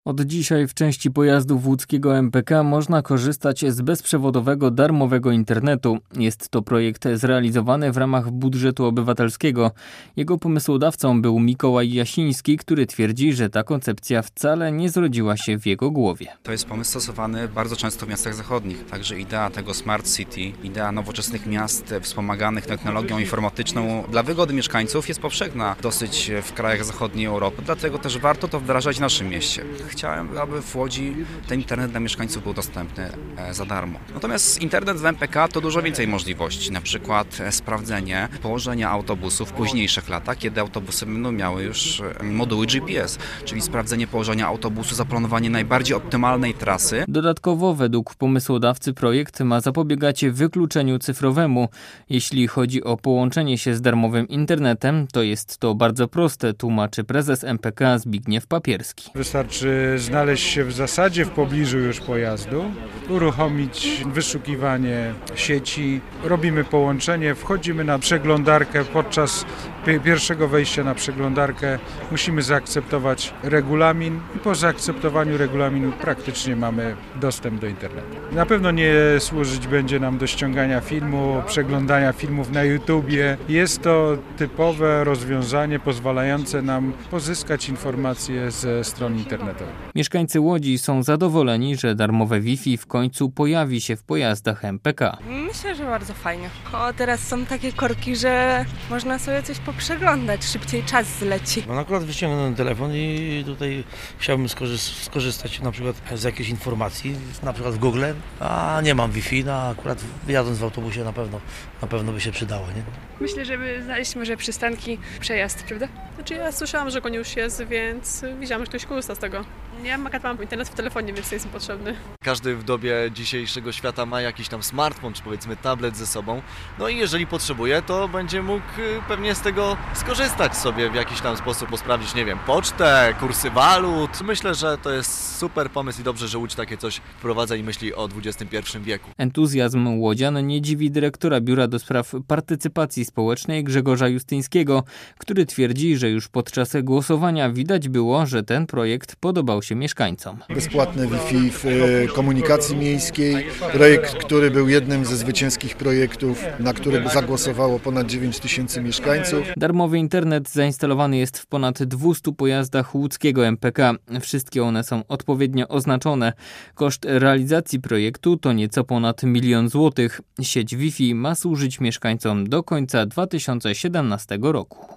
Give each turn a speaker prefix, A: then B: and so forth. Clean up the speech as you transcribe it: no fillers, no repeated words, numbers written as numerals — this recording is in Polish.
A: Od dzisiaj w części pojazdów łódzkiego MPK można korzystać z bezprzewodowego darmowego internetu. Jest to projekt zrealizowany w ramach budżetu obywatelskiego. Jego pomysłodawcą był Mikołaj Jasiński, który twierdzi, że ta koncepcja wcale nie zrodziła się w jego głowie.
B: To jest pomysł stosowany bardzo często w miastach zachodnich. Także idea tego Smart City, idea nowoczesnych miast wspomaganych technologią informatyczną dla wygody mieszkańców jest powszechna dosyć w krajach zachodniej Europy. Dlatego też warto to wdrażać w naszym mieście. Chciałem, aby w Łodzi ten internet dla mieszkańców był dostępny za darmo. Natomiast internet w MPK to dużo więcej możliwości, na przykład sprawdzenie położenia autobusów w późniejszych latach, kiedy autobusy będą miały już moduły GPS, czyli sprawdzenie położenia autobusu, zaplanowanie najbardziej optymalnej trasy.
A: Dodatkowo według pomysłodawcy projekt ma zapobiegać wykluczeniu cyfrowemu. Jeśli chodzi o połączenie się z darmowym internetem, to jest to bardzo proste, tłumaczy prezes MPK Zbigniew Papierski.
C: Wystarczy znaleźć się w zasadzie w pobliżu już pojazdu, uruchomić wyszukiwanie sieci, robimy połączenie, wchodzimy na przeglądarkę. Podczas pierwszego wejścia na przeglądarkę musimy zaakceptować regulamin i po zaakceptowaniu regulaminu praktycznie mamy dostęp do internetu. Na pewno nie służyć będzie nam do ściągania filmu, przeglądania filmów na YouTubie. Jest to typowe rozwiązanie pozwalające nam pozyskać informacje ze stron internetowych.
A: Mieszkańcy Łodzi są zadowoleni, że darmowe Wi-Fi w końcu pojawi się w pojazdach MPK.
D: Myślę, że bardzo fajnie. Teraz są takie korki, że można sobie coś poprzeglądać, szybciej czas zleci.
E: No akurat wyciągnąłem telefon i tutaj chciałbym skorzystać na przykład z jakiejś informacji, na przykład w Google, a nie mam Wi-Fi, no akurat jadąc w autobusie na pewno by się przydało, nie?
F: Myślę, żeby znaleźć może przystanki, przejazd, prawda? Znaczy ja słyszałam, że go już jest, więc widziałam, że ktoś korzysta z tego. Ja mam internet w telefonie, więc jest mi potrzebny.
G: Każdy w dobie dzisiejszego świata ma jakiś tam smartfon, czy powiedzmy tablet ze sobą. No i jeżeli potrzebuje, to będzie mógł pewnie z tego skorzystać sobie w jakiś tam sposób, posprawdzić, nie wiem, pocztę, kursy walut. Myślę, że to jest super pomysł i dobrze, że Łódź takie coś wprowadza i myśli o XXI wieku.
A: Entuzjazm łodzian nie dziwi dyrektora Biura do Spraw Partycypacji Społecznej Grzegorza Justyńskiego, który twierdzi, że już podczas głosowania widać było, że ten projekt podobał się mieszkańcom.
H: Bezpłatne Wi-Fi w komunikacji miejskiej, projekt, który był jednym ze zwycięskich projektów, na który zagłosowało ponad 9 000 mieszkańców.
A: Darmowy internet zainstalowany jest w ponad 200 pojazdach łódzkiego MPK. Wszystkie one są odpowiednio oznaczone. Koszt realizacji projektu to nieco ponad 1 000 000 złotych. Sieć Wi-Fi ma służyć mieszkańcom do końca 2017 roku.